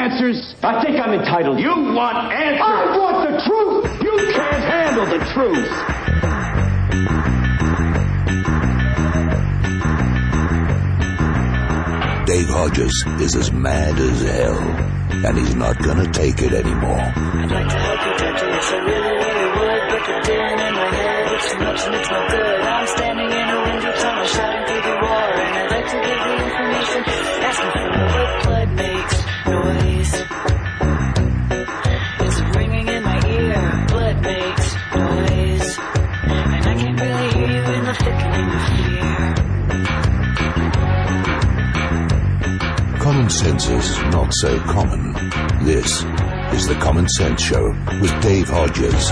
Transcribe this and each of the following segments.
answers? I think I'm entitled. You want answers? I want the truth! You can't handle the truth. Dave Hodges is as mad as hell, and he's not gonna take it anymore. I'd like to help you, Doctor, yes, I really would, but the din in my head, it's too much and it's no good. I'm standing in a window tunnel, shouting through the war, and I'd like to give the information, asking for what blood makes noise. It's ringing in my ear, blood makes noise, and I can't really hear you in the thickening of fear. Common sense is not so common. This is the Common Sense Show with Dave Hodges.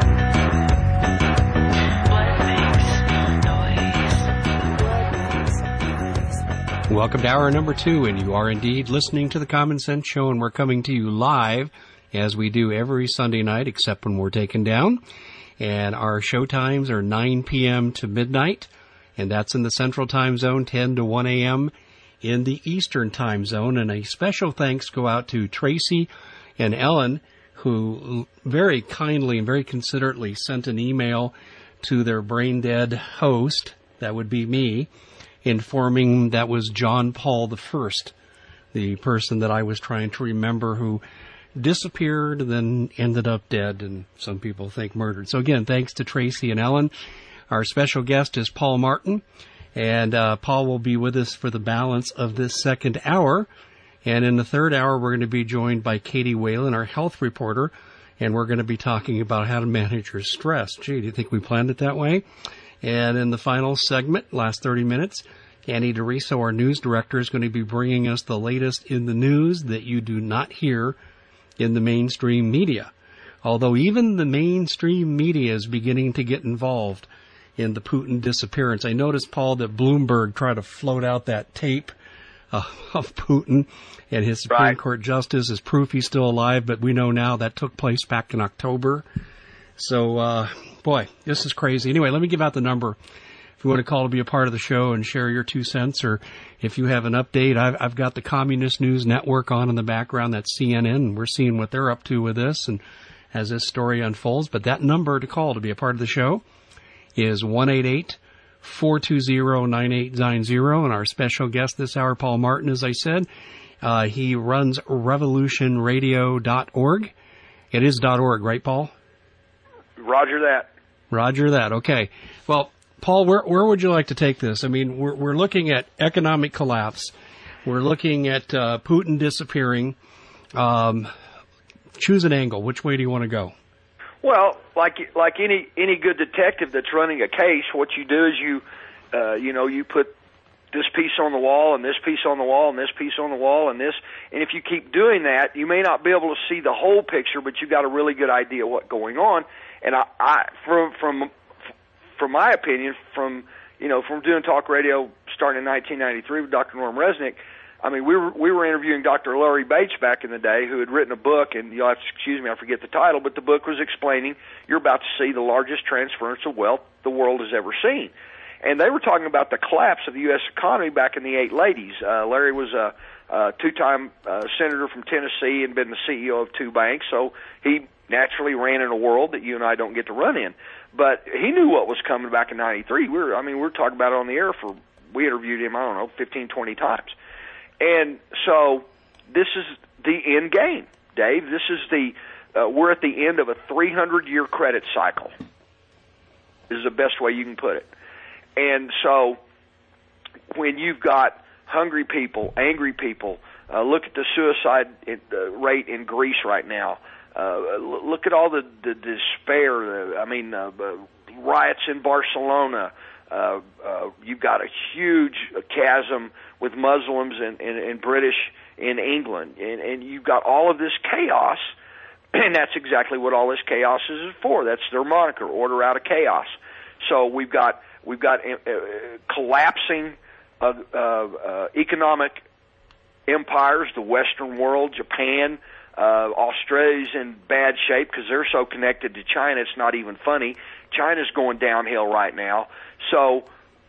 Welcome to hour number 2, and you are indeed listening to the Common Sense Show, and we're coming to you live, as we do every Sunday night, except when we're taken down. And our show times are 9 p.m. to midnight, and that's in the Central Time Zone, 10 to 1 a.m., in the Eastern Time Zone. And a special thanks go out to Tracy and Ellen, who very kindly and very considerately sent an email to their brain-dead host, that would be me, informing that was John Paul I, the person that I was trying to remember, who disappeared and then ended up dead, and some people think murdered. So again, thanks to Tracy and Ellen. Our special guest is Paul Martin. And Paul will be with us for the balance of this second hour. And in the third hour, we're going to be joined by Katie Whalen, our health reporter. And we're going to be talking about how to manage your stress. Gee, do you think we planned it that way? And in the final segment, last 30 minutes, Annie DeRiso, our news director, is going to be bringing us the latest in the news that you do not hear in the mainstream media. Although even the mainstream media is beginning to get involved in the Putin disappearance. I noticed, Paul, that Bloomberg tried to float out that tape of Putin and his Supreme Court justice as proof he's still alive, but we know now that took place back in October. So, boy, this is crazy. Anyway, let me give out the number if you want to call to be a part of the show and share your 2 cents, or if you have an update. I've got the Communist News Network on in the background. That's CNN, and we're seeing what they're up to with this and as this story unfolds. But that number to call to be a part of the show is 1-888-420-9890. And our special guest this hour, Paul Martin, as I said, he runs revolutionradio.org. It is .org, right, Paul? Roger that. Roger that. Okay. Well, Paul, where would you like to take this? I mean, we're looking at economic collapse. We're looking at Putin disappearing. Choose an angle. Which way do you want to go? Well, like any good detective that's running a case, what you do is you put this piece on the wall and this piece on the wall and this piece on the wall and this, and if you keep doing that, you may not be able to see the whole picture, but you got a really good idea of what's going on. And from my opinion, from doing talk radio starting in 1993 with Dr. Norm Resnick. I mean, we were interviewing Dr. Larry Bates back in the day, who had written a book, and you'll have to excuse me, I forget the title, but the book was explaining you're about to see the largest transference of wealth the world has ever seen. And they were talking about the collapse of the U.S. economy back in the late 80s. Larry was a two-time senator from Tennessee and been the CEO of 2 banks, so he naturally ran in a world that you and I don't get to run in. But he knew what was coming back in 93. We were talking about it on the air we interviewed him, 15, 20 times. And so this is the end game, Dave. This is we're at the end of a 300-year credit cycle, is the best way you can put it. And so when you've got hungry people, angry people, look at the suicide rate in Greece right now. Look at all the despair. Riots in Barcelona. You've got a huge chasm with Muslims and British in England, and you've got all of this chaos, and that's exactly what all this chaos is for. That's their moniker, order out of chaos. So we've got collapsing economic empires, the Western world, Japan. Australia's in bad shape because they're so connected to China, it's not even funny. China's going downhill right now. So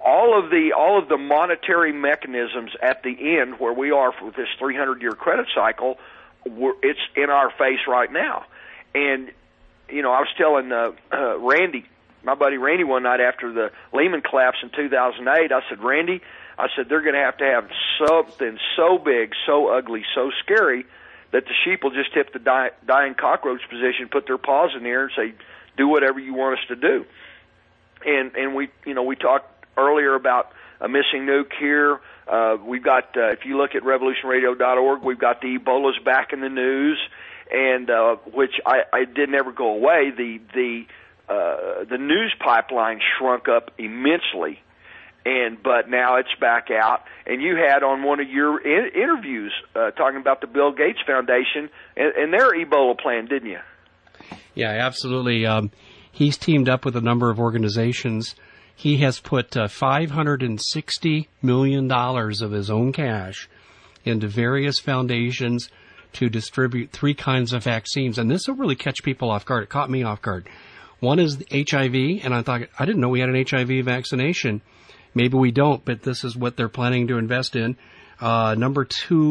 all of the monetary mechanisms at the end where we are for this 300-year credit cycle, it's in our face right now. And I was telling Randy, my buddy Randy, one night after the Lehman collapse in 2008, I said, Randy, they're going to have something so big, so ugly, so scary that the sheep will just hit the dying cockroach position, put their paws in the air, and say, "Do whatever you want us to do." And we talked earlier about a missing nuke here. We've got, if you look at revolutionradio.org, we've got the Ebola's back in the news, and which I didn't ever go away. The news pipeline shrunk up immensely, but now it's back out. And you had on one of your interviews talking about the Bill Gates Foundation and their Ebola plan, didn't you? Yeah, absolutely. He's teamed up with a number of organizations. He has put $560 million of his own cash into various foundations to distribute 3 kinds of vaccines. And this will really catch people off guard. It caught me off guard. One is HIV, and I thought, I didn't know we had an HIV vaccination. Maybe we don't, but this is what they're planning to invest in. Number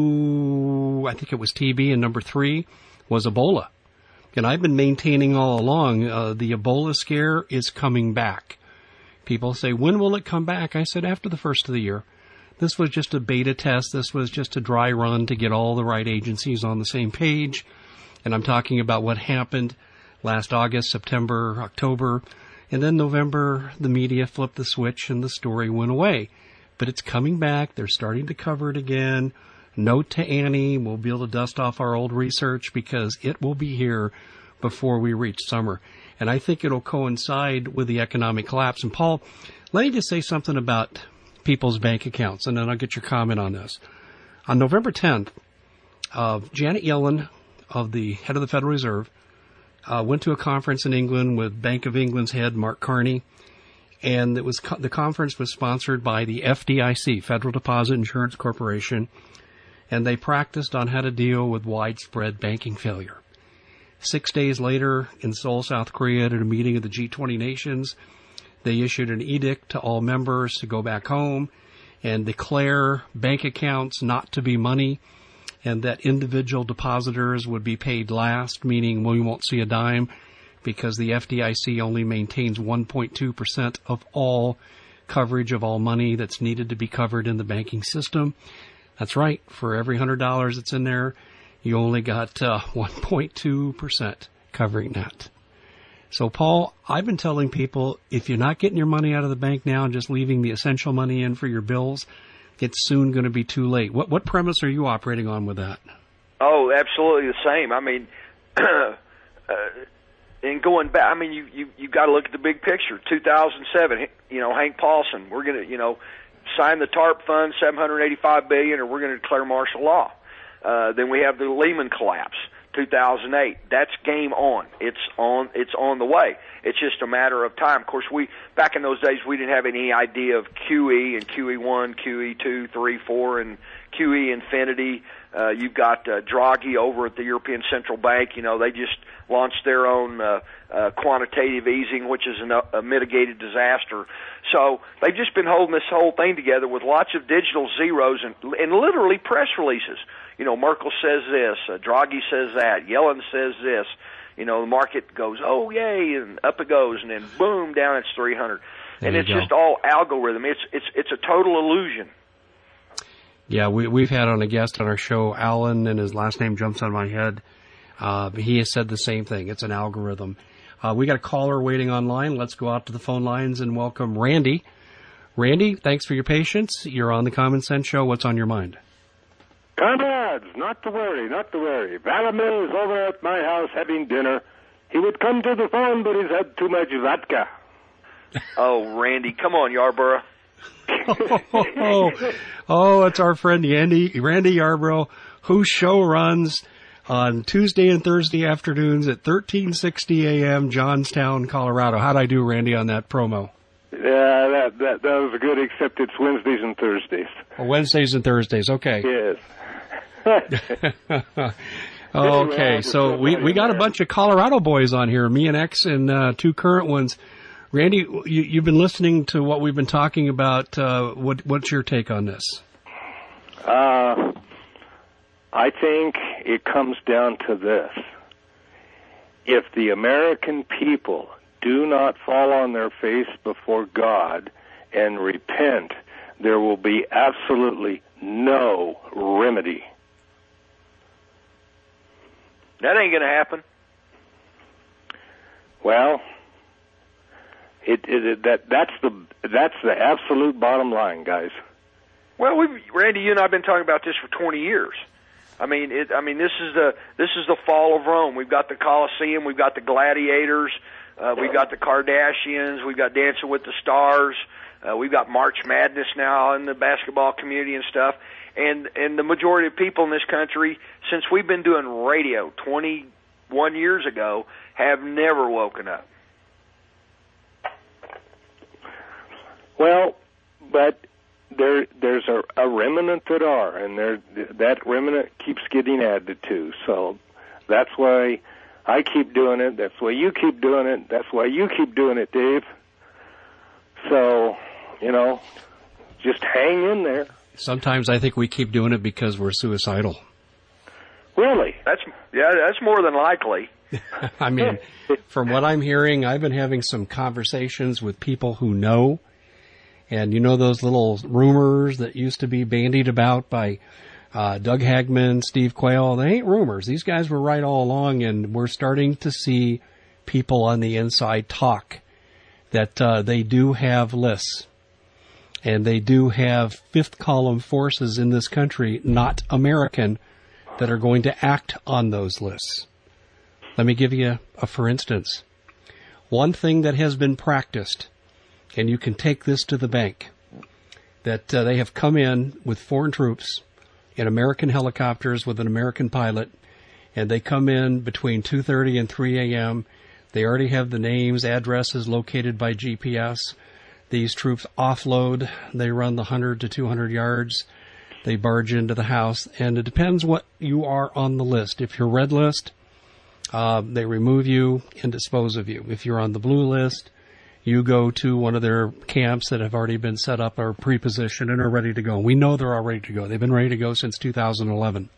2, I think it was TB, and number 3 was Ebola. And I've been maintaining all along, the Ebola scare is coming back. People say, when will it come back? I said, after the first of the year. This was just a beta test. This was just a dry run to get all the right agencies on the same page. And I'm talking about what happened last August, September, October. And then November, the media flipped the switch and the story went away. But it's coming back. They're starting to cover it again. Note to Annie, we'll be able to dust off our old research because it will be here before we reach summer. And I think it'll coincide with the economic collapse. And Paul, let me just say something about people's bank accounts, and then I'll get your comment on this. On November 10th, Janet Yellen, the head of the Federal Reserve, went to a conference in England with Bank of England's head, Mark Carney, and the conference was sponsored by the FDIC, Federal Deposit Insurance Corporation, and they practiced on how to deal with widespread banking failure. 6 days later, in Seoul, South Korea, at a meeting of the G20 nations, they issued an edict to all members to go back home and declare bank accounts not to be money, and that individual depositors would be paid last, meaning we won't see a dime, because the FDIC only maintains 1.2% of all coverage of all money that's needed to be covered in the banking system. That's right. For every $100 that's in there, you only got 1.2% covering that. So, Paul, I've been telling people, if you're not getting your money out of the bank now and just leaving the essential money in for your bills, it's soon going to be too late. What premise are you operating on with that? Oh, absolutely the same. I mean, and going back, I mean, you got to look at the big picture. 2007, Hank Paulson, we're going to, sign the TARP fund, $785 billion, or we're going to declare martial law. Then we have the Lehman collapse, 2008. That's game on. It's on the way. It's just a matter of time. Of course, back in those days, we didn't have any idea of QE and QE1, QE2, 3, 4, and QE infinity. You've got Draghi over at the European Central Bank. They just launched their own quantitative easing, which is a mitigated disaster. So they've just been holding this whole thing together with lots of digital zeros and literally press releases. Merkel says this, Draghi says that, Yellen says this. The market goes, oh, yay, and up it goes, and then boom, down it's 300. And it's just all algorithm. It's a total illusion. Yeah, we've had on a guest on our show, Alan, and his last name jumps on my head. He has said the same thing. It's an algorithm. We got a caller waiting online. Let's go out to the phone lines and welcome Randy. Randy, thanks for your patience. You're on the Common Sense Show. What's on your mind? Comrades, not to worry, not to worry. Valamil is over at my house having dinner. He would come to the phone, but he's had too much vodka. Oh, Randy, come on, Yarborough. It's our friend Randy Yarborough, whose show runs on Tuesday and Thursday afternoons at 1360 a.m. Johnstown, Colorado. How'd I do, Randy, on that promo? Yeah, that was good, except it's Wednesdays and Thursdays. Oh, Wednesdays and Thursdays, okay. Yes. Okay, so we got a bunch of Colorado boys on here, me and X and 2 current ones. Randy, you've been listening to what we've been talking about. What's your take on this? I think it comes down to this. If the American people do not fall on their face before God and repent, there will be absolutely no remedy. That ain't going to happen. Well, that's the absolute bottom line, guys. Well, Randy, you and I have been talking about this for 20 years. I mean, this is the fall of Rome. We've got the Colosseum, we've got the gladiators, we've got the Kardashians, we've got Dancing with the Stars, we've got March Madness now in the basketball community and stuff. And the majority of people in this country, since we've been doing radio 21 years ago, have never woken up. Well, but there's a remnant that are, and that remnant keeps getting added to. So that's why I keep doing it. That's why you keep doing it. That's why you keep doing it, Dave. So, just hang in there. Sometimes I think we keep doing it because we're suicidal. Really? That's more than likely. I mean, from what I'm hearing, I've been having some conversations with people who know. And those little rumors that used to be bandied about by Doug Hagman, Steve Quayle, they ain't rumors. These guys were right all along, and we're starting to see people on the inside talk that they do have lists. And they do have fifth column forces in this country, not American, that are going to act on those lists. Let me give you a for instance. One thing that has been practiced, and you can take this to the bank, that they have come in with foreign troops in American helicopters with an American pilot, and they come in between 2:30 and 3 a.m. They already have the names, addresses located by GPS. These troops offload. They run the 100 to 200 yards. They barge into the house, and it depends what you are on the list. If you're red list, they remove you and dispose of you. If you're on the blue list, you go to one of their camps that have already been set up or pre-positioned and are ready to go. We know they're all ready to go. They've been ready to go since 2011.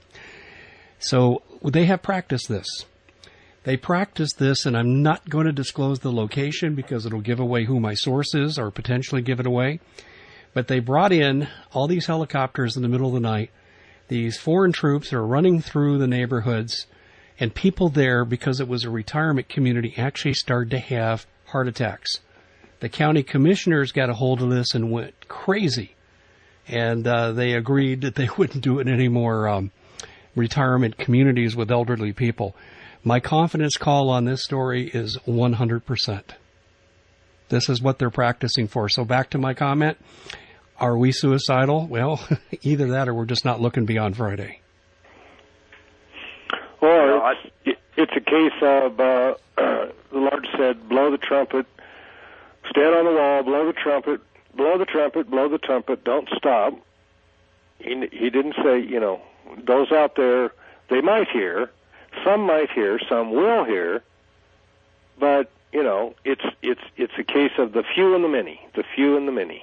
So they have practiced this. They practiced this, and I'm not going to disclose the location because it'll give away who my source is or potentially give it away. But they brought in all these helicopters in the middle of the night. These foreign troops are running through the neighborhoods, and people there, because it was a retirement community, actually started to have heart attacks. The county commissioners got a hold of this and went crazy, and they agreed that they wouldn't do it in any more retirement communities with elderly people. My confidence call on this story is 100%. This is what they're practicing for. So back to my comment, are we suicidal? Well, either that or we're just not looking beyond Friday. Or it's a case of, the Lord said, blow the trumpet, stand on the wall, blow the trumpet, blow the trumpet, blow the trumpet, don't stop. He didn't say, those out there, they might hear, some might hear, some will hear, but, it's a case of the few and the many, the few and the many.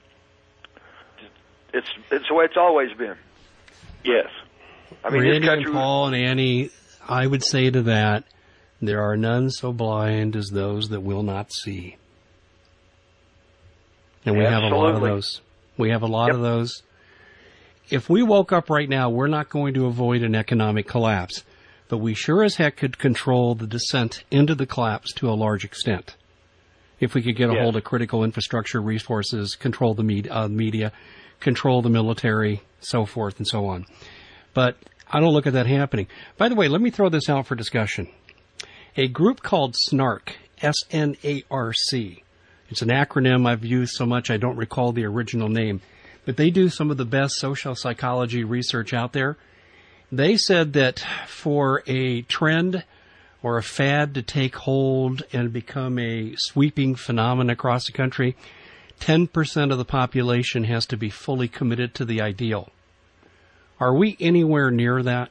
It's the way it's always been. Yes. I mean, Randy and Paul and Annie, I would say to that, there are none so blind as those that will not see. And we have a lot of those. We have a lot of those. If we woke up right now, we're not going to avoid an economic collapse, but we sure as heck could control the descent into the collapse to a large extent. If we could get a hold of critical infrastructure resources, control the media, control the military, so forth and so on. But I don't look at that happening. By the way, let me throw this out for discussion. A group called SNARC, S-N-A-R-C. It's an acronym I've used so much I don't recall the original name. But they do some of the best social psychology research out there. They said that for a trend or a fad to take hold and become a sweeping phenomenon across the country, 10% of the population has to be fully committed to the ideal. Are we anywhere near that?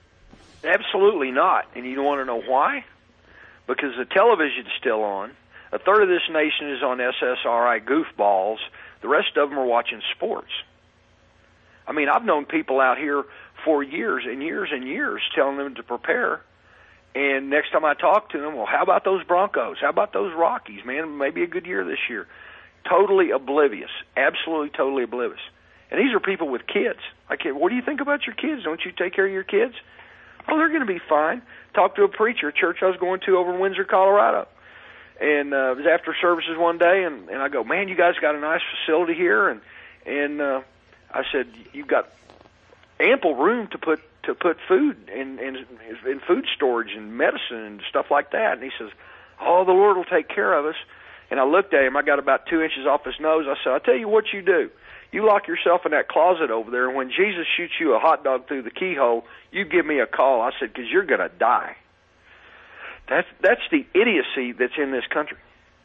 Absolutely not. And you want to know why? Because the television's still on. A third of this nation is on SSRI goofballs. The rest of them are watching sports. I mean, I've known people out here for years and years and years telling them to prepare. And next time I talk to them, well, how about those Broncos? How about those Rockies? Man, maybe a good year this year. Totally oblivious. Absolutely, totally oblivious. And these are people with kids. What do you think about your kids? Don't you take care of your kids? Oh, they're going to be fine. Talked to a preacher, a church I was going to over in Windsor, Colorado. And it was after services one day, and I go, man, you guys got a nice facility here. And I said, you've got ample room to put food in food storage and medicine and stuff like that. And he says, oh, the Lord will take care of us. And I looked at him. I got about 2 inches off his nose. I said, I'll tell you what you do. You lock yourself in that closet over there, and when Jesus shoots you a hot dog through the keyhole, you give me a call. I said, because you're going to die. That's the idiocy that's in this country.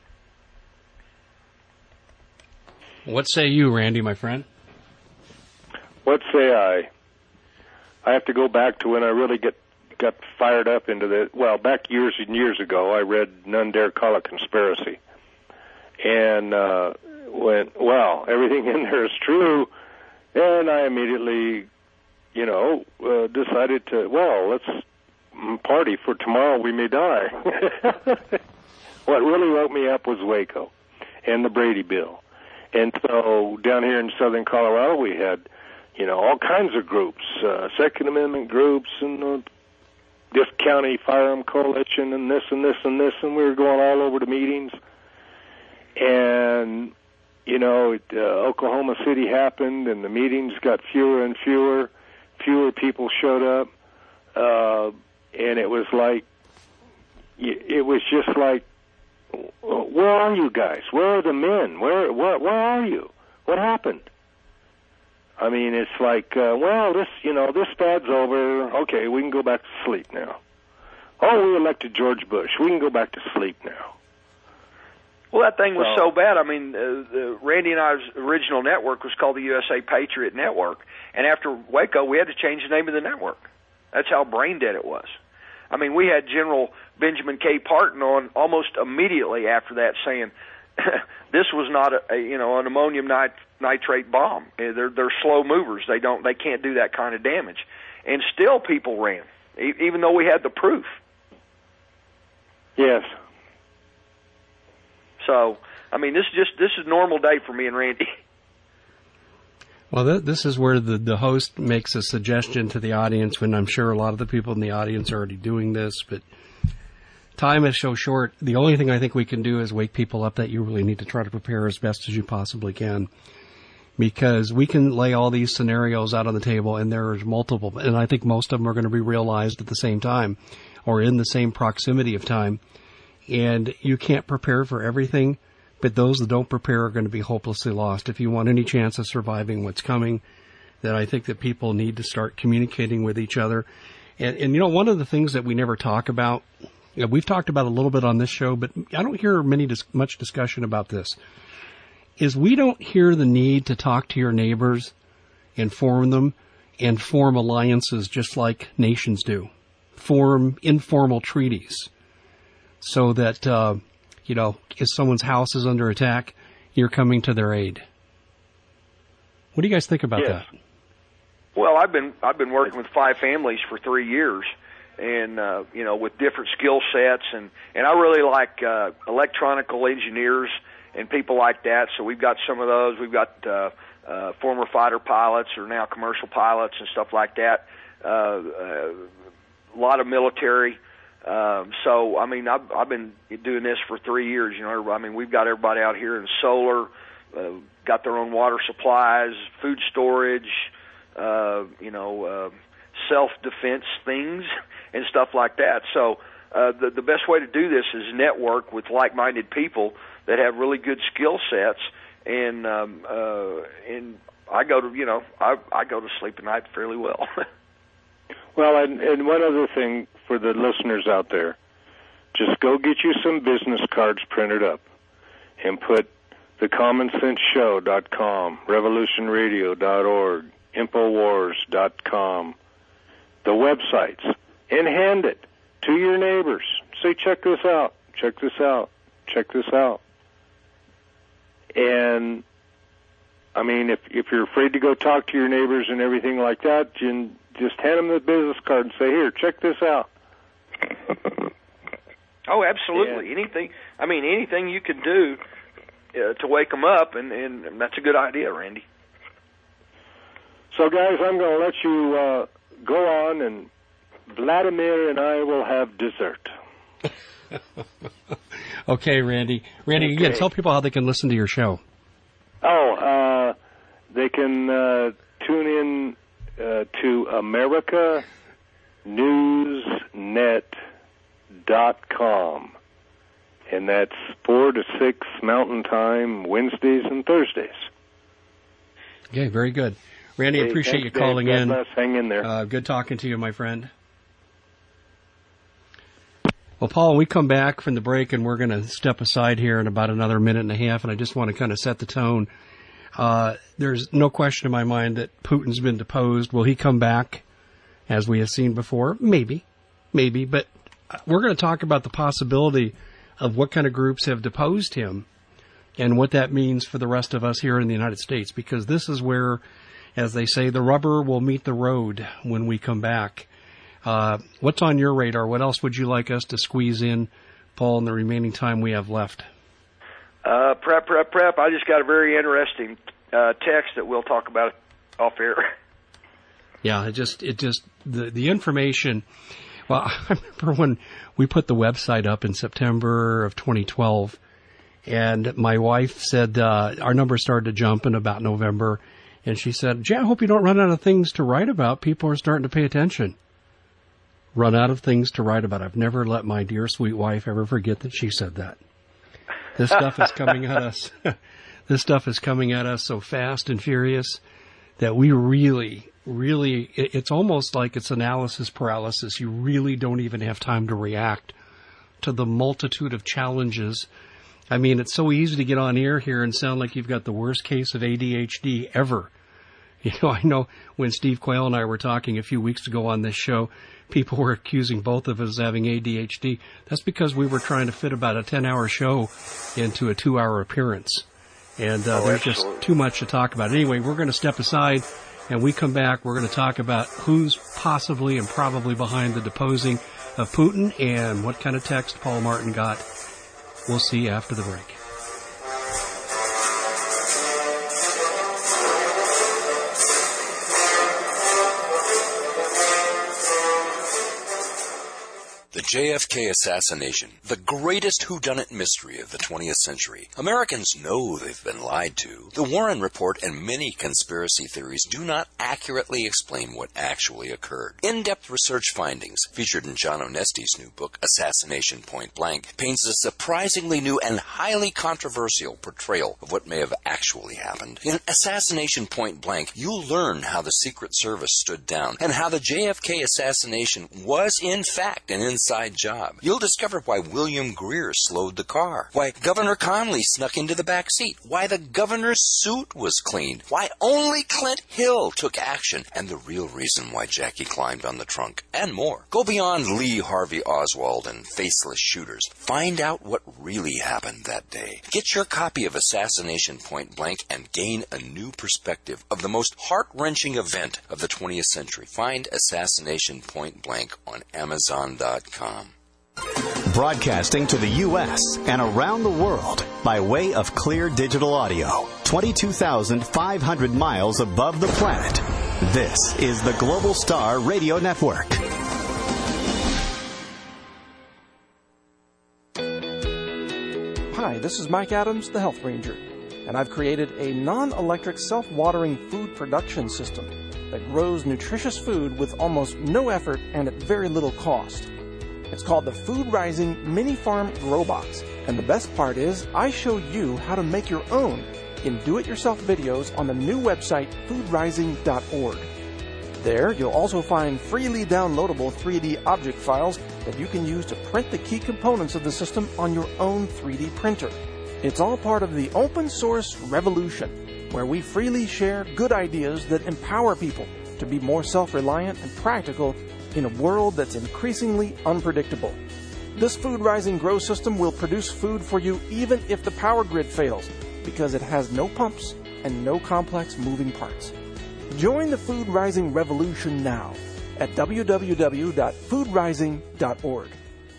What say you, Randy, my friend? What say I? I have to go back to when I really got fired up into the, well, back years and years ago, I read None Dare Call It Conspiracy. And went, well, everything in there is true. And I immediately, decided to, well, let's party for tomorrow we may die. What really woke me up was Waco and the Brady Bill. And so down here in southern Colorado, we had, all kinds of groups, Second Amendment groups and the Diff County Firearm Coalition and this and this and this, and we were going all over to meetings. And, Oklahoma City happened, and the meetings got fewer and fewer. Fewer people showed up. And it was just like, where are you guys? Where are the men? Where are you? What happened? I mean, it's like, this bad's over. Okay, we can go back to sleep now. Oh, we elected George Bush. We can go back to sleep now. Well, that thing was so bad. I mean, Randy and I's original network was called the USA Patriot Network. And after Waco, we had to change the name of the network. That's how brain dead it was. I mean, we had General Benjamin K. Parton on almost immediately after that saying this was not an ammonium nitrate bomb. They're slow movers. They can't do that kind of damage. And still people ran, even though we had the proof. Yes. So, I mean, this is a normal day for me and Randy. Well, this is where the host makes a suggestion to the audience, when I'm sure a lot of the people in the audience are already doing this, but time is so short. The only thing I think we can do is wake people up that you really need to try to prepare as best as you possibly can, because we can lay all these scenarios out on the table, and there's multiple, and I think most of them are going to be realized at the same time or in the same proximity of time, and you can't prepare for everything. But those that don't prepare are going to be hopelessly lost. If you want any chance of surviving what's coming, then I think that people need to start communicating with each other. And one of the things that we never talk about, we've talked about a little bit on this show, but I don't hear much discussion about this, is we don't hear the need to talk to your neighbors, inform them, and form alliances just like nations do. Form informal treaties so that, if someone's house is under attack, you're coming to their aid. What do you guys think about that? Well, I've been working with 5 families for 3 years, and with different skill sets, and I really like electronical engineers and people like that. So we've got some of those. We've got former fighter pilots or now commercial pilots and stuff like that. A lot of military. So, I mean, I've been doing this for 3 years. I mean, we've got everybody out here in solar, got their own water supplies, food storage, self-defense things and stuff like that. So, the best way to do this is network with like-minded people that have really good skill sets. And I go to, I go to sleep at night fairly well. Well, and one other thing for the listeners out there, just go get you some business cards printed up and put thecommonsenseshow.com, revolutionradio.org, infowars.com, the websites, and hand it to your neighbors. Say, check this out, check this out. check this out. And, I mean, if you're afraid to go talk to your neighbors and everything like that, just hand them the business card and say, here, check this out. Oh, absolutely. Yeah. Anything you can do to wake them up, and that's a good idea, Randy. So, guys, I'm going to let you go on, and Vladimir and I will have dessert. Okay, Randy. Randy, again, tell people how they can listen to your show. Oh, they can tune in to AmericaNewsNet.com, and that's 4 to 6 Mountain Time, Wednesdays and Thursdays. Okay, very good. Randy, I appreciate you calling in. God bless. Hang in there. Good talking to you, my friend. Well, Paul, when we come back from the break, and we're going to step aside here in about another minute and a half, and I just want to kind of set the tone. There's no question in my mind that Putin's been deposed. Will he come back, as we have seen before? Maybe. But we're going to talk about the possibility of what kind of groups have deposed him and what that means for the rest of us here in the United States, because this is where, as they say, the rubber will meet the road when we come back. What's on your radar? What else would you like us to squeeze in, Paul, in the remaining time we have left? Prep. I just got a very interesting text that we'll talk about off air. Yeah, the information. Well, I remember when we put the website up in September of 2012, and my wife said our numbers started to jump in about November, and she said, "Gee, I hope you don't run out of things to write about. People are starting to pay attention." Run out of things to write about. I've never let my dear sweet wife ever forget that she said that. This stuff is coming at us. This stuff is coming at us so fast and furious that we really, it's almost like it's analysis paralysis. You really don't even have time to react to the multitude of challenges. I mean, it's so easy to get on air here and sound like you've got the worst case of ADHD ever. You know, I know when Steve Quayle and I were talking a few weeks ago on this show, people were accusing both of us of having ADHD. That's because we were trying to fit about a 10-hour show into a 2-hour appearance. And there's just too much to talk about. Anyway, we're going to step aside, and we come back. We're going to talk about who's possibly and probably behind the deposing of Putin and what kind of text Paul Martin got. We'll see you after the break. The JFK assassination, the greatest whodunit mystery of the 20th century. Americans know they've been lied to. The Warren Report and many conspiracy theories do not accurately explain what actually occurred. In-depth research findings, featured in John Onesti's new book, Assassination Point Blank, paints a surprisingly new and highly controversial portrayal of what may have actually happened. In Assassination Point Blank, you'll learn how the Secret Service stood down and how the JFK assassination was, in fact, an inside job. You'll discover why William Greer slowed the car, why Governor Connally snuck into the back seat, why the governor's suit was cleaned, why only Clint Hill took action, and the real reason why Jackie climbed on the trunk, and more. Go beyond Lee Harvey Oswald and faceless shooters. Find out what really happened that day. Get your copy of Assassination Point Blank and gain a new perspective of the most heart-wrenching event of the 20th century. Find Assassination Point Blank on Amazon.com. Broadcasting to the U.S. and around the world by way of clear digital audio, 22,500 miles above the planet. This is the Global Star Radio Network. Hi, this is Mike Adams, the Health Ranger, and I've created a non-electric self-watering food production system that grows nutritious food with almost no effort and at very little cost. It's called the Food Rising Mini Farm Grow Box, and the best part is I show you how to make your own in do-it-yourself videos on the new website foodrising.org. There, you'll also find freely downloadable 3D object files that you can use to print the key components of the system on your own 3D printer. It's all part of the open source revolution, where we freely share good ideas that empower people to be more self-reliant and practical in a world that's increasingly unpredictable. This Food Rising Grow System will produce food for you even if the power grid fails, because it has no pumps and no complex moving parts. Join the Food Rising revolution now at www.foodrising.org.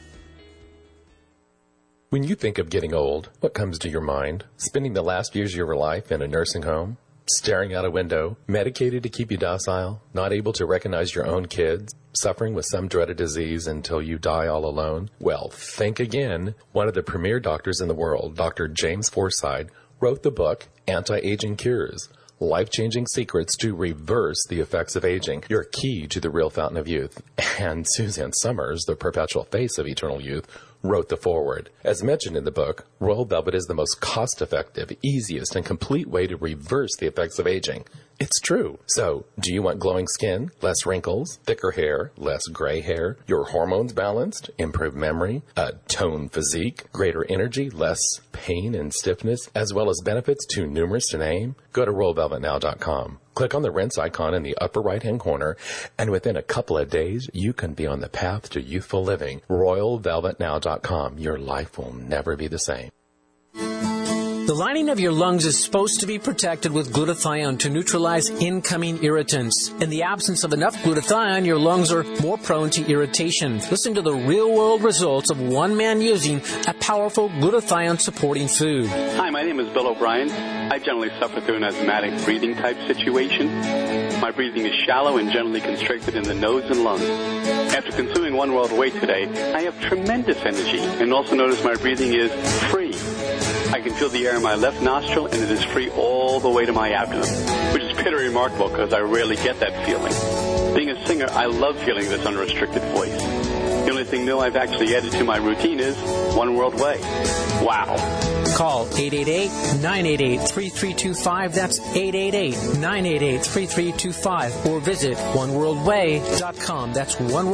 When you think of getting old, what comes to your mind? Spending the last years of your life in a nursing home? Staring out a window? Medicated to keep you docile? Not able to recognize your own kids? Suffering with some dreaded disease until you die all alone? Well, think again. One of the premier doctors in the world, Dr. James Forsythe, wrote the book Anti-Aging Cures. Life-changing secrets to reverse the effects of aging. Your key to the real fountain of youth. And Suzanne Summers, the perpetual face of eternal youth, wrote the foreword. As mentioned in the book, Royal Velvet is the most cost-effective, easiest, and complete way to reverse the effects of aging. It's true. So, do you want glowing skin, less wrinkles, thicker hair, less gray hair, your hormones balanced, improved memory, a toned physique, greater energy, less pain and stiffness, as well as benefits too numerous to name? Go to RoyalVelvetNow.com. Click on the rinse icon in the upper right-hand corner, and within a couple of days, you can be on the path to youthful living. RoyalVelvetNow.com. Your life will never be the same. The lining of your lungs is supposed to be protected with glutathione to neutralize incoming irritants. In the absence of enough glutathione, your lungs are more prone to irritation. Listen to the real-world results of one man using a powerful glutathione-supporting food. Hi, my name is Bill O'Brien. I generally suffer through an asthmatic breathing type situation. My breathing is shallow and generally constricted in the nose and lungs. After consuming One World Whey today, I have tremendous energy and also notice my breathing is free. I can feel the air in my left nostril, and it is free all the way to my abdomen, which is pretty remarkable because I rarely get that feeling. Being a singer, I love feeling this unrestricted voice. The only thing new I've actually added to my routine is One World Whey. Wow. Call 888-988-3325. That's 888-988-3325. Or visit oneworldwhey.com. That's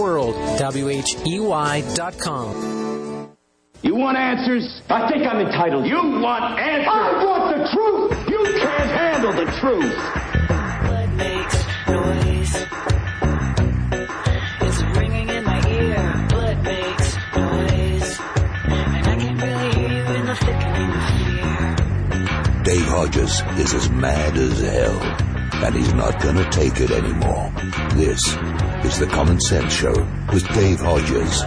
oneworld.com. You want answers? I think I'm entitled. You want answers? I want the truth! You can't handle the truth! What makes noise? It's ringing in my ear. What makes noise? And I can't really hear you in the thickening fear. Dave Hodges is as mad as hell, and he's not gonna take it anymore. This is the Common Sense Show with Dave Hodges.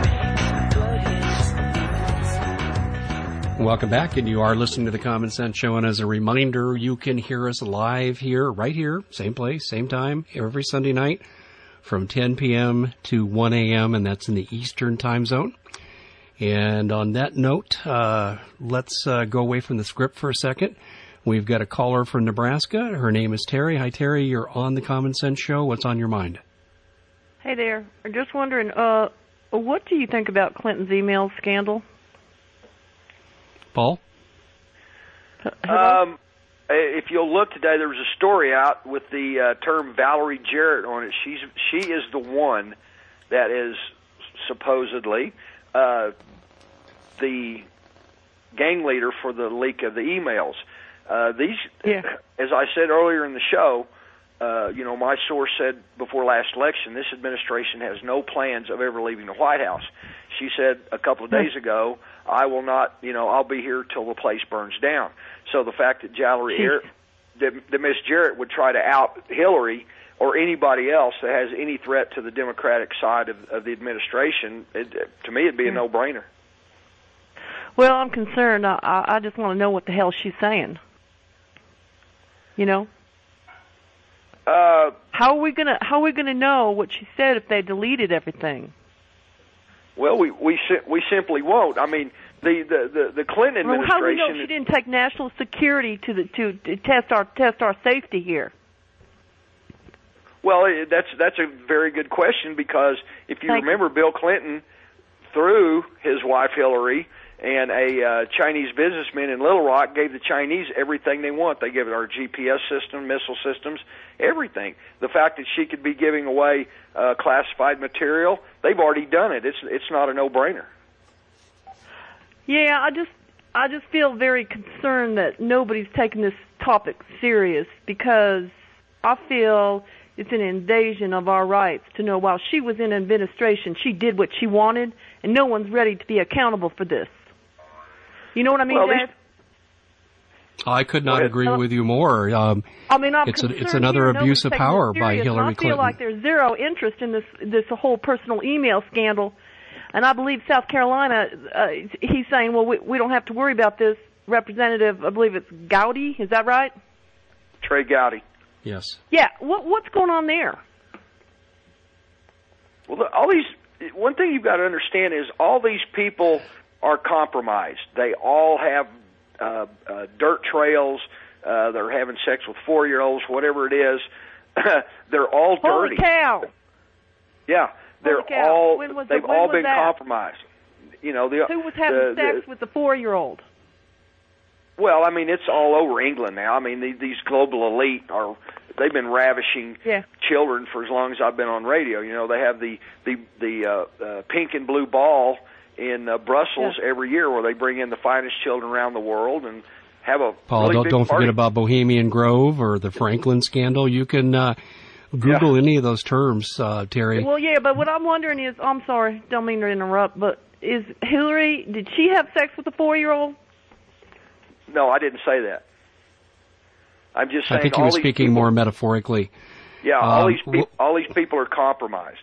Welcome back, and you are listening to the Common Sense Show, and as a reminder, you can hear us live here, right here, same place, same time, every Sunday night from 10 p.m. to 1 a.m., and that's in the Eastern Time Zone. And on that note, let's go away from the script for a second. We've got a caller from Nebraska. Her name is Terry. Hi, Terry. You're on the Common Sense Show. What's on your mind? Hey there. I'm just wondering, what do you think about Clinton's email scandal? Paul? If you'll look today, there was a story out with the term Valerie Jarrett on it. She is the one that is supposedly the gang leader for the leak of the emails. As I said earlier in the show, my source said before last election, this administration has no plans of ever leaving the White House. She said a couple of days ago, I will not, I'll be here till the place burns down. So the fact that that Miss Jarrett would try to out Hillary or anybody else that has any threat to the Democratic side of the administration, to me, it'd be a no-brainer. Well, I'm concerned. I just want to know what the hell she's saying. How are we gonna know what she said if they deleted everything? Well, we simply won't. I mean, the Clinton administration. Well, how do we know she didn't take national security to test our safety here? Well, that's a very good question, because if you remember, Bill Clinton, through his wife Hillary and a Chinese businessman in Little Rock, gave the Chinese everything they want. They gave it our GPS system, missile systems, everything. The fact that she could be giving away classified material, they've already done it. It's not a no-brainer. Yeah, I just feel very concerned that nobody's taking this topic serious, because I feel it's an invasion of our rights to know while she was in administration, she did what she wanted, and no one's ready to be accountable for this. You know what I mean, Dad? I could not agree with you more. I mean, it's another abuse of power by Hillary Clinton. I feel like there's zero interest in this whole personal email scandal, and I believe South Carolina. He's saying, well, we don't have to worry about this. Representative, I believe it's Gowdy. Is that right? Trey Gowdy. Yes. Yeah. What's going on there? Well, one thing you've got to understand is all these people are compromised. They all have dirt trails. They're having sex with 4-year-olds, whatever it is. They're all dirty. Holy cow! Yeah, they've all been compromised. You know, who was having sex with the 4-year-old? Well, I mean, it's all over England now. I mean, these global elite they've been ravishing children for as long as I've been on radio. You know, they have the pink and blue ball in Brussels every year, where they bring in the finest children around the world and have a Paul, really don't big party. forget about Bohemian Grove or the Franklin scandal. You can Google any of those terms, Terry. Well, yeah, but what I'm wondering is, I'm sorry, don't mean to interrupt, but did she have sex with a 4-year-old? No, I didn't say that. I'm just saying. I think he was speaking more metaphorically. Yeah, all these people are compromised.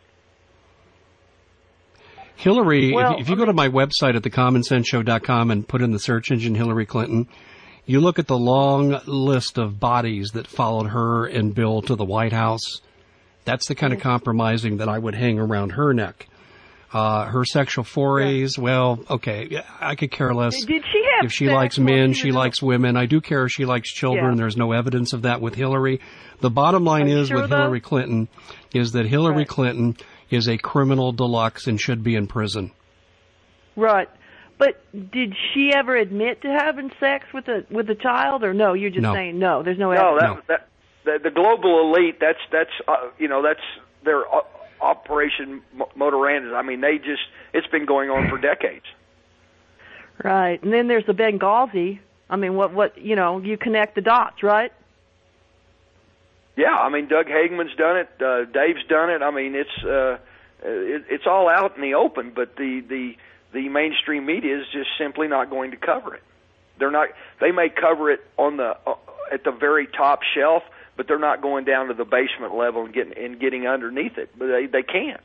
Hillary, if you go to my website at thecommonsenseshow.com and put in the search engine Hillary Clinton, you look at the long list of bodies that followed her and Bill to the White House. That's the kind of compromising that I would hang around her neck. Her sexual forays, well, okay, I could care less. Did she have if she sex likes men, she likes women. I do care if she likes children. Yeah. There's no evidence of that with Hillary. The bottom line is with Hillary Clinton is that Hillary Clinton is a criminal deluxe and should be in prison. Right. But did she ever admit to having sex with a child, or no? You're just saying no. There's no evidence. No, the global elite. That's their Operation Motorandus. I mean, it's been going on for decades. Right. And then there's the Benghazi. I mean, what you connect the dots, right? Yeah, I mean, Doug Hageman's done it. Dave's done it. I mean, it's all out in the open, but the mainstream media is just simply not going to cover it. They're not. They may cover it on at the very top shelf, but they're not going down to the basement level and getting underneath it. But they can't.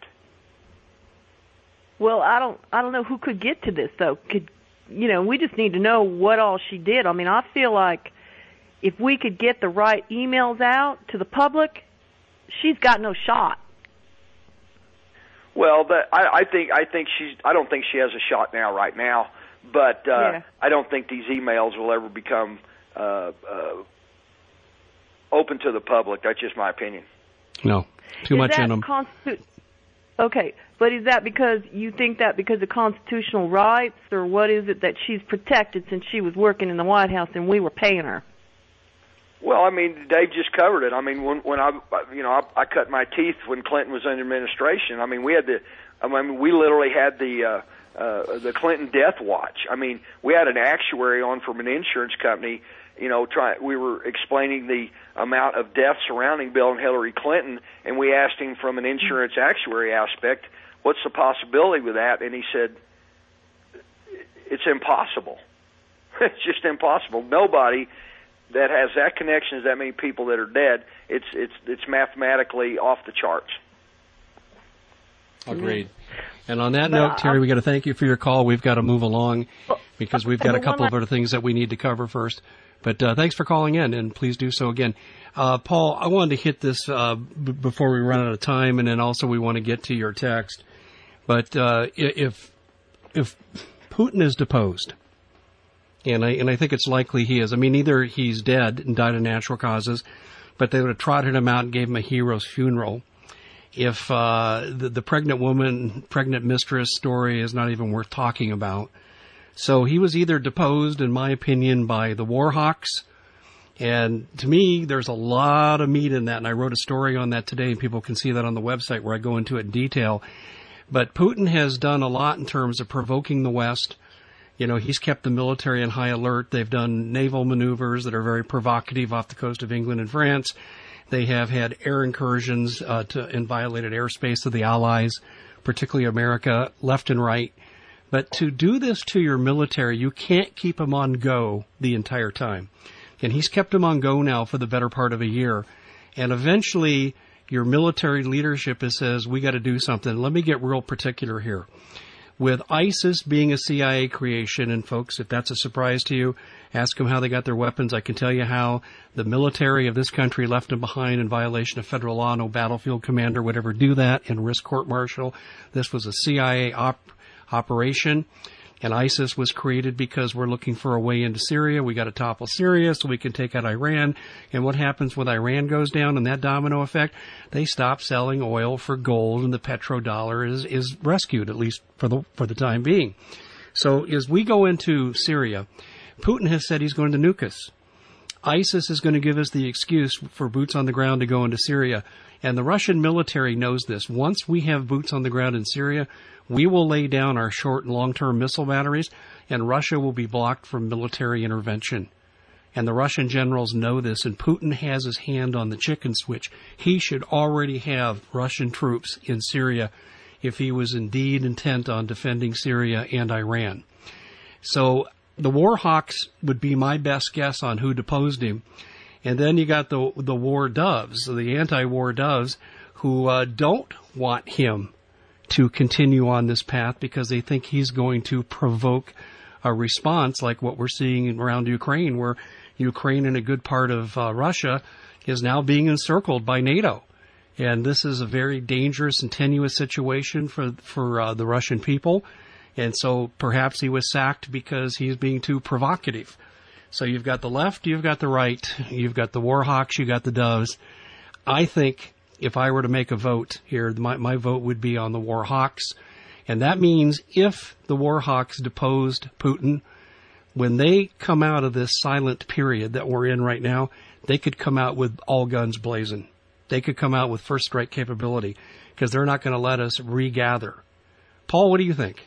Well, I don't know who could get to this though. We just need to know what all she did. I mean, I feel like if we could get the right emails out to the public, she's got no shot. Well, I don't think she has a shot right now, but I don't think these emails will ever become open to the public. That's just my opinion. No, too much in them. Okay, but is that because you think that because of constitutional rights, or what is it that she's protected since she was working in the White House and we were paying her? Well, I mean, Dave just covered it. I mean, when I cut my teeth when Clinton was in administration. I mean, we literally had the Clinton death watch. I mean, we had an actuary on from an insurance company. We were explaining the amount of deaths surrounding Bill and Hillary Clinton, and we asked him from an insurance actuary aspect, what's the possibility with that? And he said, it's impossible. It's just impossible. Nobody that has that connection, that many people that are dead, it's mathematically off the charts. Agreed. And on that note, Terry, we got to thank you for your call. We've got to move along because we've got a couple of other things that we need to cover first. But thanks for calling in, and please do so again. Paul, I wanted to hit this before we run out of time, and then also we want to get to your text. But if Putin is deposed, and I think it's likely he is. I mean, either he's dead and died of natural causes, but they would have trotted him out and gave him a hero's funeral. If the pregnant mistress story is not even worth talking about. So he was either deposed, in my opinion, by the war hawks. And to me, there's a lot of meat in that. And I wrote a story on that today, and people can see that on the website where I go into it in detail. But Putin has done a lot in terms of provoking the West. He's kept the military on high alert. They've done naval maneuvers that are very provocative off the coast of England and France. They have had air incursions and violated airspace of the Allies, particularly America, left and right. But to do this to your military, you can't keep them on go the entire time. And he's kept them on go now for the better part of a year. And eventually, your military leadership says, we got to do something. Let me get real particular here. With ISIS being a CIA creation, and folks, if that's a surprise to you, ask them how they got their weapons. I can tell you how the military of this country left them behind in violation of federal law. No battlefield commander would ever do that and risk court-martial. This was a CIA operation, and ISIS was created because we're looking for a way into Syria. We got to topple Syria so we can take out Iran. And what happens when Iran goes down and that domino effect? They stop selling oil for gold, and the petrodollar is rescued, at least for the time being. So as we go into Syria, Putin has said he's going to nuke us. ISIS is going to give us the excuse for boots on the ground to go into Syria. And the Russian military knows this. Once we have boots on the ground in Syria, we will lay down our short and long-term missile batteries, and Russia will be blocked from military intervention. And the Russian generals know this, and Putin has his hand on the chicken switch. He should already have Russian troops in Syria if he was indeed intent on defending Syria and Iran. So the war hawks would be my best guess on who deposed him. And then you got the war doves, the anti-war doves, who don't want him to continue on this path because they think he's going to provoke a response like what we're seeing around Ukraine, where Ukraine and a good part of Russia is now being encircled by NATO. And this is a very dangerous and tenuous situation for the Russian people. And so perhaps he was sacked because he's being too provocative. So you've got the left, you've got the right, you've got the war hawks, you've got the doves. I think if I were to make a vote here, my vote would be on the war hawks. And that means if the war hawks deposed Putin, when they come out of this silent period that we're in right now, they could come out with all guns blazing. They could come out with first strike capability because they're not going to let us regather. Paul, what do you think?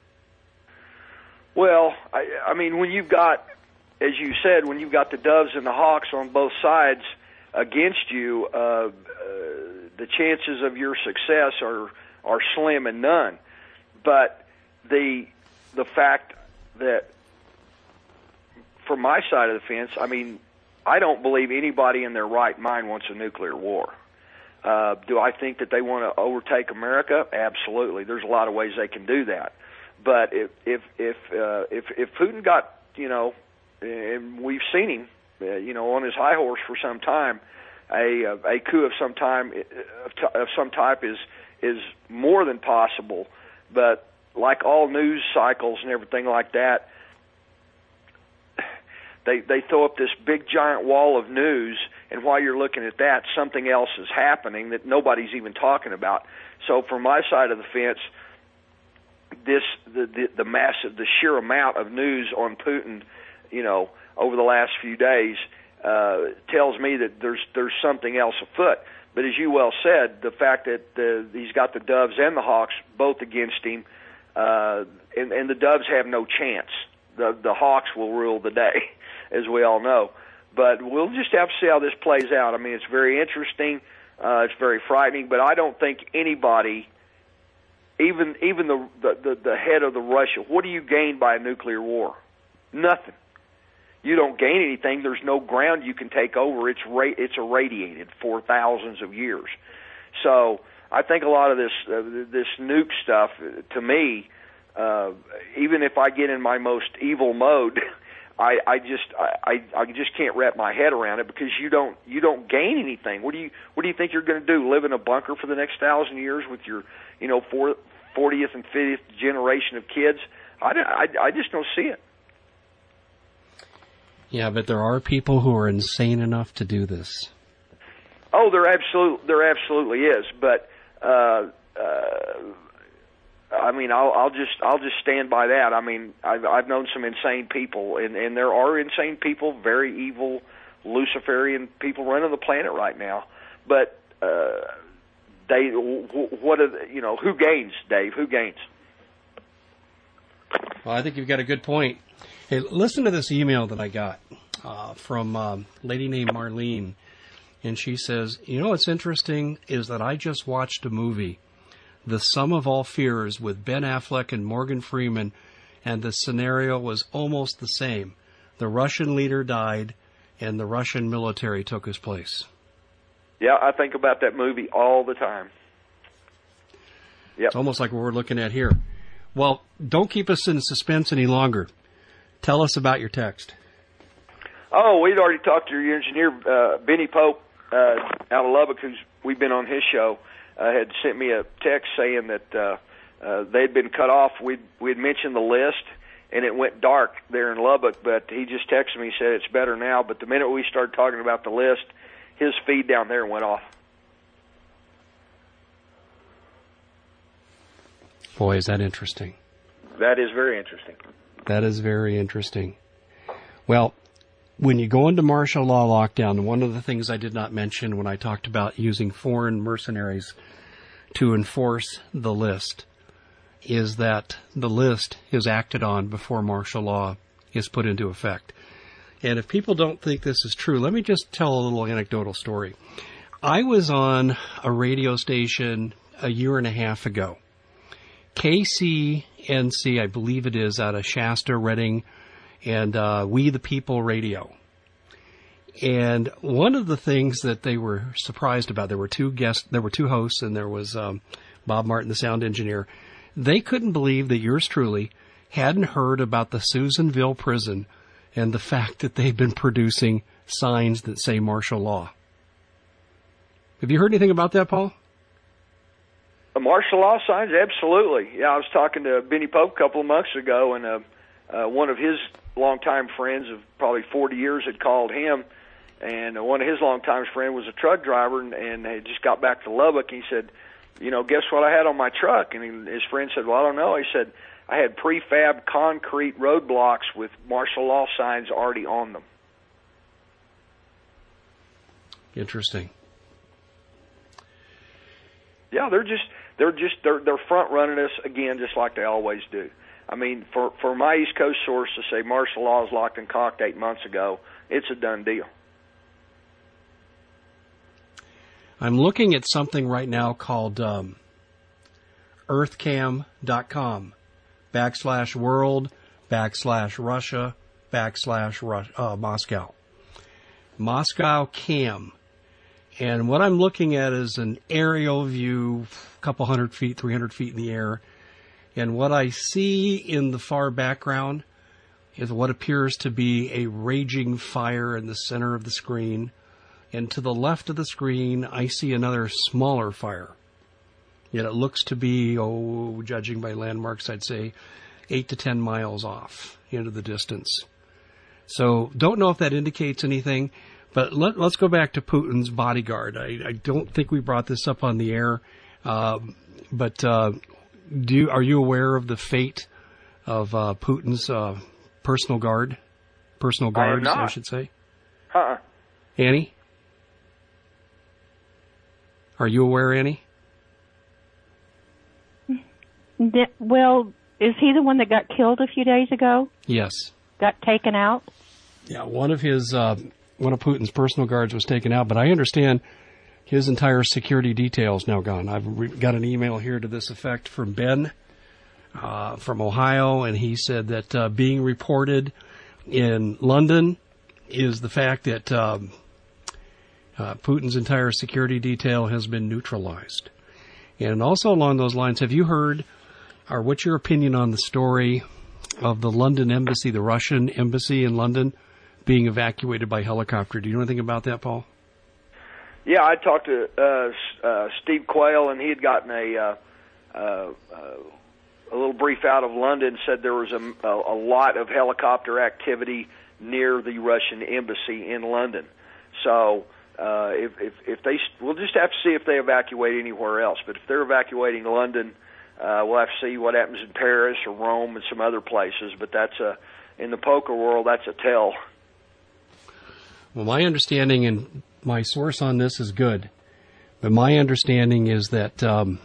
Well, I mean, when you've got, as you said, when you've got the doves and the hawks on both sides against you, the chances of your success are slim and none. But the fact that, from my side of the fence, I mean, I don't believe anybody in their right mind wants a nuclear war. Do I think that they want to overtake America? Absolutely. There's a lot of ways they can do that. But if Putin got, and we've seen him, on his high horse for some time, a coup of some type is more than possible. But like all news cycles and everything like that, they throw up this big giant wall of news, and while you're looking at that, something else is happening that nobody's even talking about. So from my side of the fence, the massive, the sheer amount of news on Putin, over the last few days, tells me that there's something else afoot. But as you well said, the fact that he's got the doves and the hawks both against him, and the doves have no chance. The hawks will rule the day, as we all know. But we'll just have to see how this plays out. I mean, it's very interesting. It's very frightening. But I don't think anybody, even the head of the Russia, what do you gain by a nuclear war? Nothing. You don't gain anything. There's no ground you can take over. It's irradiated for thousands of years. So I think a lot of this nuke stuff, to me, even if I get in my most evil mode, I just can't wrap my head around it, because you don't gain anything. What do you think you're going to do? Live in a bunker for the next 1,000 years with your 40th and 50th generation of kids? I just don't see it. Yeah, but there are people who are insane enough to do this. Oh, there absolutely is. But I mean, I'll just stand by that. I mean, I've known some insane people, and there are insane people, very evil, Luciferian people running the planet right now. But who gains, Dave? Who gains? Well, I think you've got a good point. Hey, listen to this email that I got from a lady named Marlene. And she says, you know what's interesting is that I just watched a movie, The Sum of All Fears, with Ben Affleck and Morgan Freeman, and the scenario was almost the same. The Russian leader died, and the Russian military took his place. Yeah, I think about that movie all the time. Yep. It's almost like what we're looking at here. Well, don't keep us in suspense any longer. Tell us about your text. Oh, we'd already talked to your engineer, Benny Pope, out of Lubbock, we've been on his show, had sent me a text saying that they'd been cut off. We'd mentioned the list, and it went dark there in Lubbock, but he just texted me and said it's better now. But the minute we started talking about the list, his feed down there went off. Boy, is that interesting. That is very interesting. That is very interesting. Well, when you go into martial law lockdown, one of the things I did not mention when I talked about using foreign mercenaries to enforce the list is that the list is acted on before martial law is put into effect. And if people don't think this is true, let me just tell a little anecdotal story. I was on a radio station a year and a half ago. KCNC, I believe it is, out of Shasta, Redding, and We the People Radio. And one of the things that they were surprised about, there were two hosts, and there was Bob Martin, the sound engineer. They couldn't believe that yours truly hadn't heard about the Susanville prison and the fact that they've been producing signs that say martial law. Have you heard anything about that, Paul? The martial law signs? Absolutely. Yeah, I was talking to Benny Pope a couple of months ago, and one of his longtime friends of probably 40 years had called him, and one of his longtime friends was a truck driver, and had just got back to Lubbock, and he said, you know, guess what I had on my truck? And his friend said, well, I don't know. He said, I had prefab concrete roadblocks with martial law signs already on them. Interesting. Yeah, they're front running us again, just like they always do. I mean, for my East Coast source to say martial law is locked and cocked 8 months ago, it's a done deal. I'm looking at something right now called earthcam.com /world/Russia/Moscow. Moscow Cam. And what I'm looking at is an aerial view, a couple 100 feet, 300 feet in the air. And what I see in the far background is what appears to be a raging fire in the center of the screen. And to the left of the screen, I see another smaller fire. Yet it looks to be, judging by landmarks, I'd say 8 to 10 miles off into the distance. So don't know if that indicates anything, but let's go back to Putin's bodyguard. I don't think we brought this up on the air, but are you aware of the fate of Putin's personal guards, I should say? Annie? Are you aware, Annie? Well, is he the one that got killed a few days ago? Yes. Got taken out? Yeah, one of Putin's personal guards was taken out, but I understand his entire security detail is now gone. I've got an email here to this effect from Ben from Ohio, and he said that being reported in London is the fact that Putin's entire security detail has been neutralized. And also along those lines, have you heard, or what's your opinion on the story of the London embassy, the Russian embassy in London, being evacuated by helicopter? Do you know anything about that, Paul? Yeah, I talked to Steve Quayle, and he had gotten a little brief out of London, said there was a lot of helicopter activity near the Russian embassy in London. So if we'll just have to see if they evacuate anywhere else. But if they're evacuating London, we'll have to see what happens in Paris or Rome and some other places. But that's in the poker world, that's a tell. Well, my understanding, and my source on this is good, but my understanding is that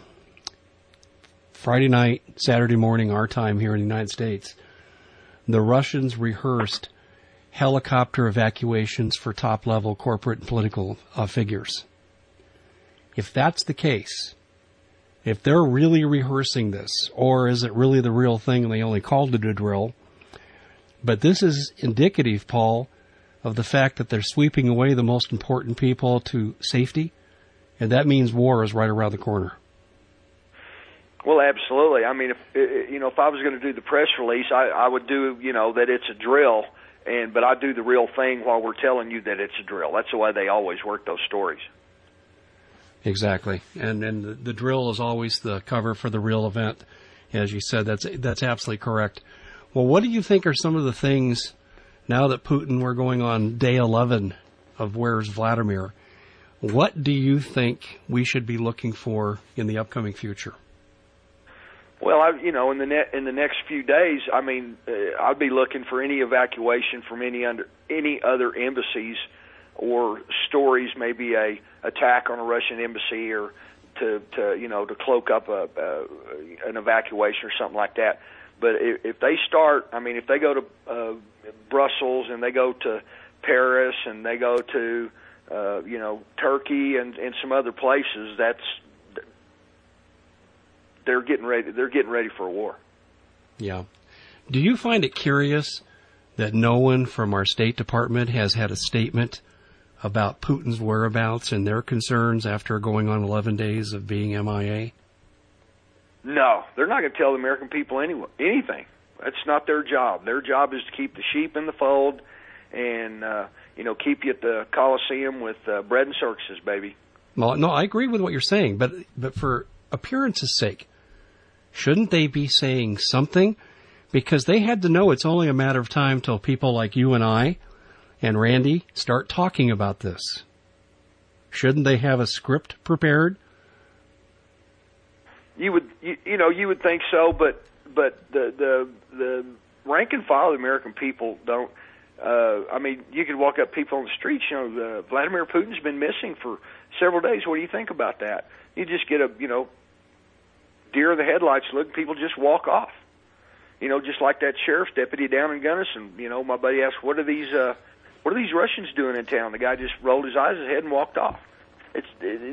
Friday night, Saturday morning, our time here in the United States, the Russians rehearsed helicopter evacuations for top-level corporate and political figures. If that's the case, if they're really rehearsing this, or is it really the real thing and they only called it a drill? But this is indicative, Paul, of the fact that they're sweeping away the most important people to safety, and that means war is right around the corner. Well, absolutely. I mean, if I was going to do the press release, I would do, that it's a drill, but I do the real thing while we're telling you that it's a drill. That's the way they always work those stories. Exactly, and the drill is always the cover for the real event, as you said. That's absolutely correct. Well, what do you think are some of the things now that Putin, we're going on day 11 of Where's Vladimir? What do you think we should be looking for in the upcoming future? Well, in the next few days, I mean, I'd be looking for any evacuation from any other embassies, or stories, maybe a attack on a Russian embassy, or to cloak up an evacuation or something like that. But if they start, I mean, if they go to Brussels and they go to Paris and they go to Turkey and some other places, they're getting ready. They're getting ready for a war. Yeah. Do you find it curious that no one from our State Department has had a statement about Putin's whereabouts and their concerns after going on 11 days of being MIA? No, they're not going to tell the American people anything. That's not their job. Their job is to keep the sheep in the fold and, keep you at the Coliseum with bread and circuses, baby. Well, no, I agree with what you're saying, but for appearance's sake, shouldn't they be saying something? Because they had to know it's only a matter of time till people like you and I and Randy start talking about this. Shouldn't they have a script prepared? You would think so, but the rank and file of the American people don't. I mean, you could walk up people on the streets. Vladimir Putin's been missing for several days. What do you think about that? You just get a deer in the headlights look. People just walk off. Just like that sheriff's deputy down in Gunnison. My buddy asked, "What are these Russians doing in town?" The guy just rolled his eyes ahead and walked off. It's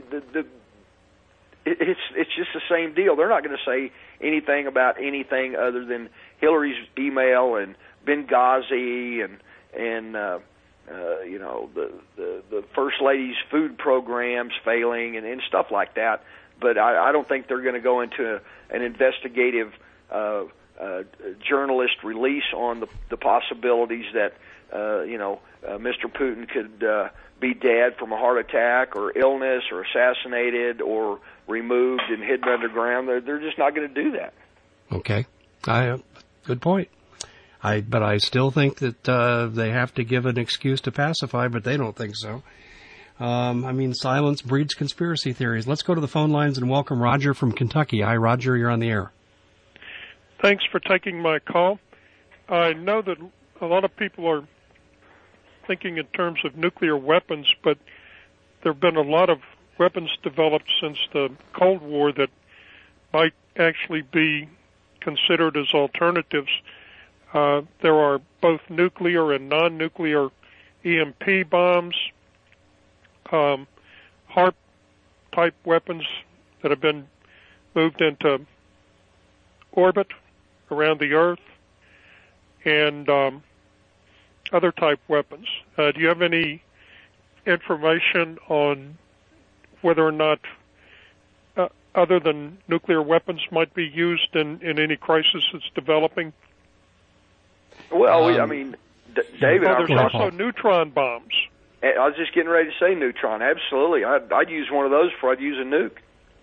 just the same deal. They're not going to say anything about anything other than Hillary's email and Benghazi and the First Lady's food programs failing and stuff like that. But I don't think they're going to go into an investigative journalist release on the possibilities that Mr. Putin could be dead from a heart attack or illness or assassinated or removed and hidden underground. They're just not going to do that. Okay. Good point. But I still think that they have to give an excuse to pacify, but they don't think so. Silence breeds conspiracy theories. Let's go to the phone lines and welcome Roger from Kentucky. Hi, Roger. You're on the air. Thanks for taking my call. I know that a lot of people are thinking in terms of nuclear weapons, but there have been a lot of weapons developed since the Cold War that might actually be considered as alternatives. There are both nuclear and non-nuclear EMP bombs, HARP-type weapons that have been moved into orbit around the Earth, and other type weapons. Do you have any information on whether or not other than nuclear weapons might be used in any crisis that's developing? Well, David, there's also neutron bombs. I was just getting ready to say neutron. Absolutely. I'd use one of those before I'd use a nuke.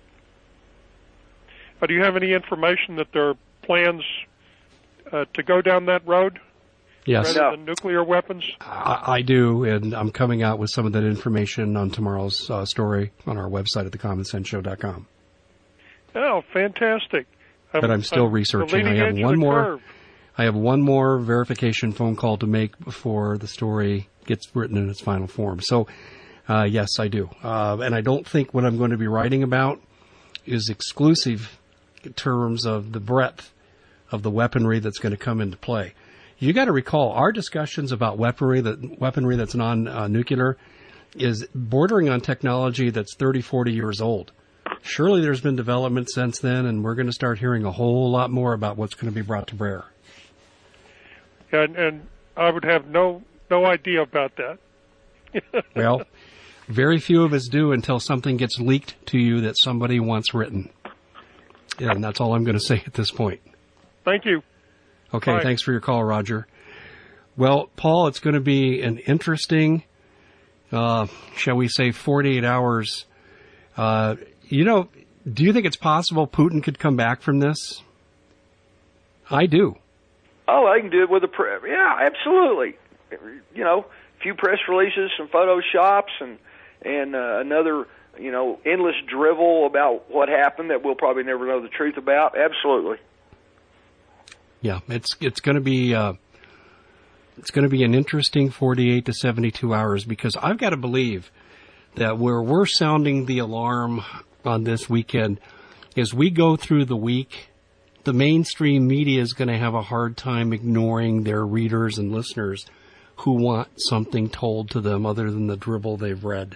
Do you have any information that there are plans to go down that road? Yes. Rather than nuclear weapons? I do, and I'm coming out with some of that information on tomorrow's story on our website at thecommonsenseshow.com. Oh, fantastic. But I'm still researching. I have one more verification phone call to make before the story gets written in its final form. So, yes, I do. And I don't think what I'm going to be writing about is exclusive in terms of the breadth of the weaponry that's going to come into play. You got to recall our discussions about weaponry that's non-nuclear is bordering on technology that's 30, 40 years old. Surely there's been development since then, and we're going to start hearing a whole lot more about what's going to be brought to bear. And I would have no idea about that. Well, very few of us do until something gets leaked to you that somebody once written. And that's all I'm going to say at this point. Thank you. Okay, Bye. Thanks for your call, Roger. Well, Paul, it's going to be an interesting, shall we say, 48 hours. Do you think it's possible Putin could come back from this? I do. Oh, I can do it with yeah, absolutely. A few press releases, some photoshops, and another, endless drivel about what happened that we'll probably never know the truth about. Absolutely. Yeah, it's going to be an interesting 48 to 72 hours, because I've got to believe that where we're sounding the alarm on this weekend, as we go through the week, the mainstream media is going to have a hard time ignoring their readers and listeners who want something told to them other than the dribble they've read.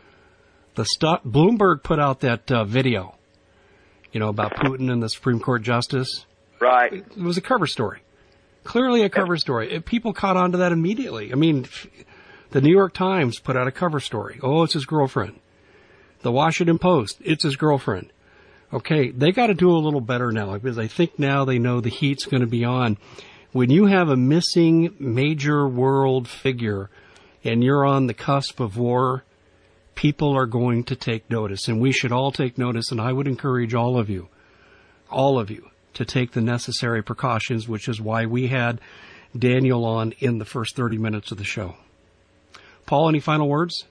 Bloomberg put out that video, about Putin and the Supreme Court justice. Right. It was a cover story. Clearly a cover story. People caught on to that immediately. I mean, the New York Times put out a cover story. Oh, it's his girlfriend. The Washington Post, it's his girlfriend. Okay, they got to do a little better now, because I think now they know the heat's going to be on. When you have a missing major world figure and you're on the cusp of war, people are going to take notice, and we should all take notice, and I would encourage all of you, to take the necessary precautions, which is why we had Daniel on in the first 30 minutes of the show. Paul, any final words?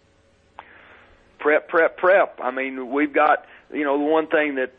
Prep. I mean, we've got, the one thing that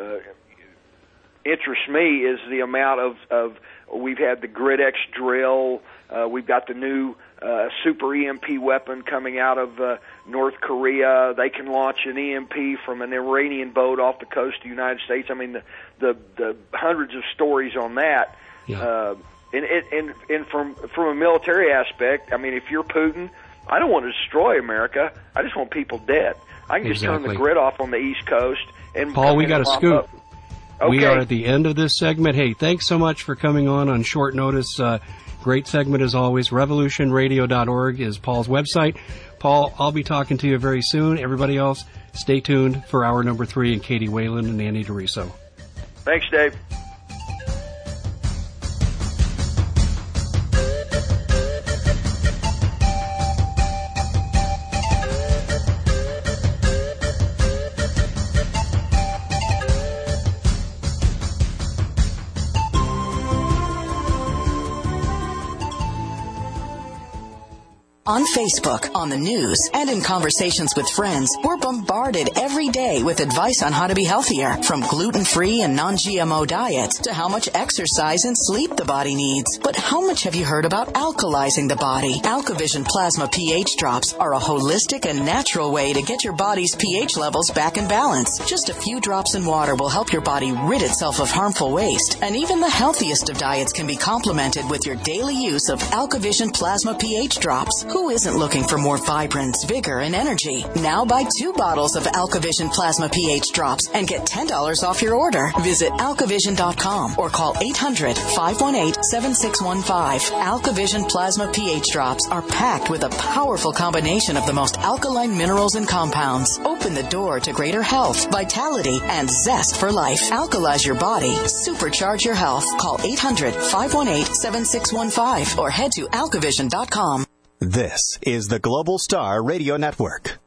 interests me is the amount of we've had the GridX drill. We've got the new super EMP weapon coming out of North Korea. They can launch an EMP from an Iranian boat off the coast of the United States. I mean, the hundreds of stories on that. Yeah. And from a military aspect, I mean, if you're Putin, I don't want to destroy America. I just want people dead. I can just turn the grid off on the East Coast. And Paul, we got a scoop. Okay. We are at the end of this segment. Hey, thanks so much for coming on short notice. Great segment as always. RevolutionRadio.org is Paul's website. Paul, I'll be talking to you very soon. Everybody else, stay tuned for hour number 3 and Katie Whalen and Annie DeRiso. Thanks, Dave. On Facebook, on the news, and in conversations with friends, we're bombarded every day with advice on how to be healthier, from gluten-free and non-GMO diets to how much exercise and sleep the body needs. But how much have you heard about alkalizing the body? AlkaVision Plasma pH Drops are a holistic and natural way to get your body's pH levels back in balance. Just a few drops in water will help your body rid itself of harmful waste, and even the healthiest of diets can be complemented with your daily use of AlkaVision Plasma pH Drops. Who isn't looking for more vibrance, vigor, and energy? Now buy 2 bottles of AlkaVision Plasma pH Drops and get $10 off your order. Visit alkavision.com or call 800-518-7615. AlkaVision Plasma pH Drops are packed with a powerful combination of the most alkaline minerals and compounds. Open the door to greater health, vitality, and zest for life. Alkalize your body. Supercharge your health. Call 800-518-7615 or head to alkavision.com. This is the Global Star Radio Network.